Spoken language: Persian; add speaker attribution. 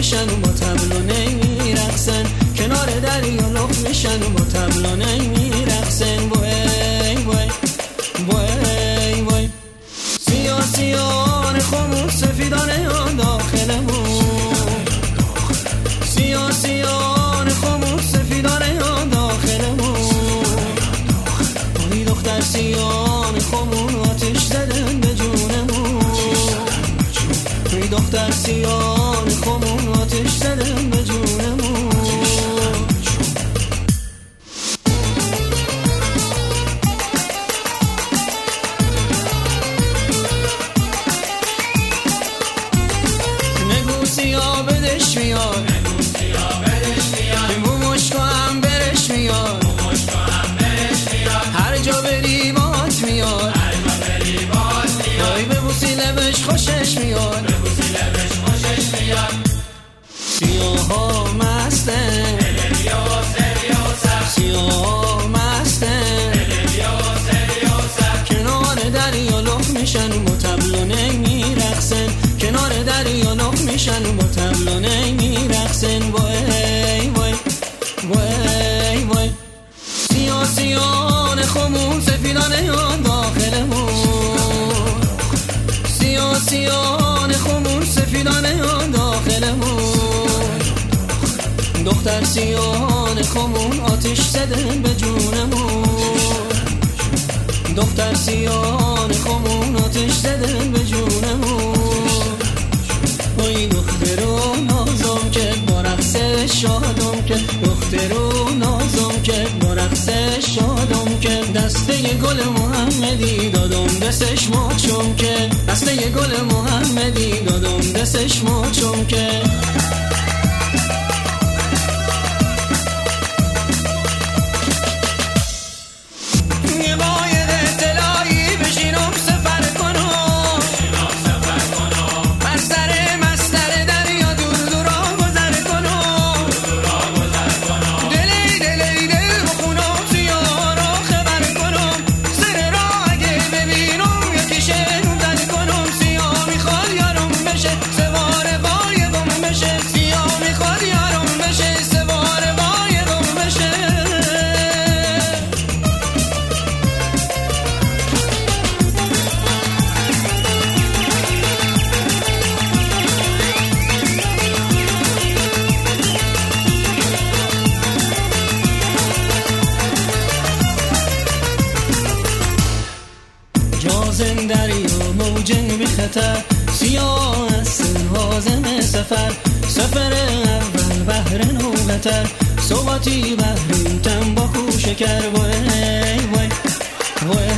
Speaker 1: میشن و با تبل و نی میرقصن، کنار دریا لخ میشن و با تبل و نی میرقصن. وای وای وای وای سیاسیان خمون سفیدانه آن داخلمون، سیاسیان خمون سفیدانه آن داخلمون. ای دختر سیان خمون آتش زدن به جونمون، ای دختر سیان خمون آتش زدن به جونمون. نگو سیاه بدش میاد، بو مشکو هم برش میاد، هر جا بری باهات میاد، وای ببوسی لبش خوشش میاد. سیاه ها مستن، سیاه ها مستن، کنار دریا لخ میشن و با تبل و نی میرقصن، کنار دریا لخ میشن و با تبل و نی میرقصن. وای وای وای وای سیاسیان خمون سفیدانه آن داخلمون، سیاسیان خمون سفیدانه آن داخلمون. دختر سیاهان خمون آتش زدن به جونمون، دختر سیاهان خمون آتش زدن به جونمون. وای دخترو نازم که با رقص شادم که، دخترو نازم که با رقص شادم که، دسته گل محمدی دادم دستش ماچم که، دسته گل محمدی دادم دستش ماچم که. جازن دریا موجن بی خطر، سیاه از هازم سفر، سفر اول بحر نوبتر، صوباتی بحرین تنباکو شکر. وای وای وای